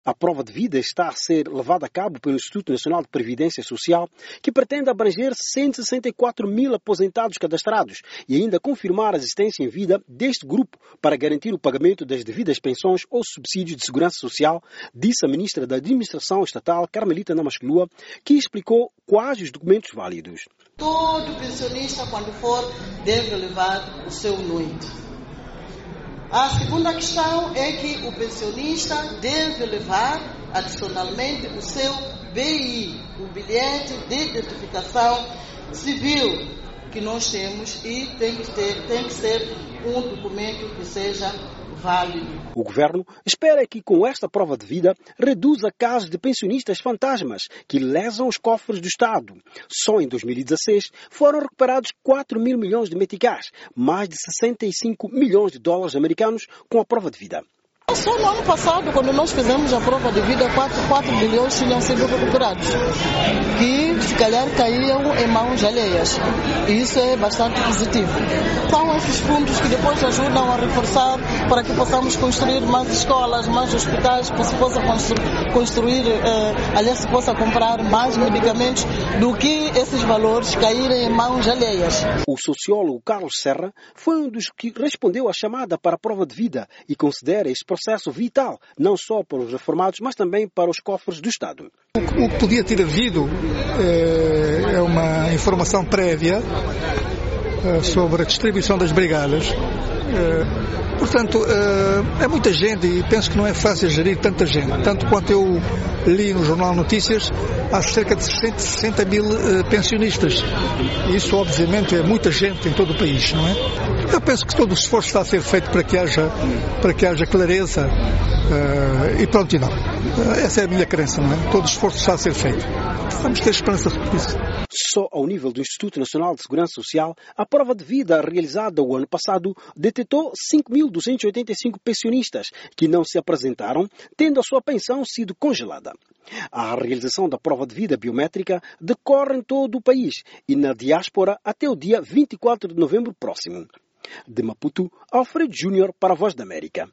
A prova de vida está a ser levada a cabo pelo Instituto Nacional de Previdência Social, que pretende abranger 164 mil aposentados cadastrados e ainda confirmar a existência em vida deste grupo para garantir o pagamento das devidas pensões ou subsídios de segurança social, disse a ministra da Administração Estatal, Carmelita Namasclua, que explicou quais os documentos válidos. Todo pensionista, quando for, deve levar o seu NUIT. A segunda questão é que o pensionista deve levar, adicionalmente, o seu BI, o bilhete de identificação civil que nós temos e tem que ser um documento que seja válido. O governo espera que com esta prova de vida reduza casos de pensionistas fantasmas que lesam os cofres do Estado. Só em 2016 foram recuperados 4 mil milhões de meticais, mais de 65 milhões de dólares americanos com a prova de vida. Só no ano passado, quando nós fizemos a prova de vida, 4 bilhões tinham sido recuperados, que se calhar caíam em mãos alheias. E isso é bastante positivo. São esses fundos que depois ajudam a reforçar para que possamos construir mais escolas, mais hospitais, que se possa se possa comprar mais medicamentos do que esses valores caírem em mãos alheias. O sociólogo Carlos Serra foi um dos que respondeu à chamada para a prova de vida e considera esse processo vital, não só para os reformados, mas também para os cofres do Estado. O que podia ter havido é uma informação prévia sobre a distribuição das brigadas. Portanto, é muita gente e penso que não é fácil gerir tanta gente. Tanto quanto eu li no Jornal Notícias, há cerca de 160 mil pensionistas. Isso, obviamente, é muita gente em todo o país, não é? Eu penso que todo o esforço está a ser feito para que haja clareza e pronto, e não. Essa é a minha crença, não é? Todo o esforço está a ser feito. Vamos ter esperança por isso. Só ao nível do Instituto Nacional de Segurança Social, a prova de vida realizada o ano passado detectou 5.285 pensionistas que não se apresentaram, tendo a sua pensão sido congelada. A realização da prova de vida biométrica decorre em todo o país e na diáspora até o dia 24 de novembro próximo. De Maputo, Alfredo Júnior para a Voz da América.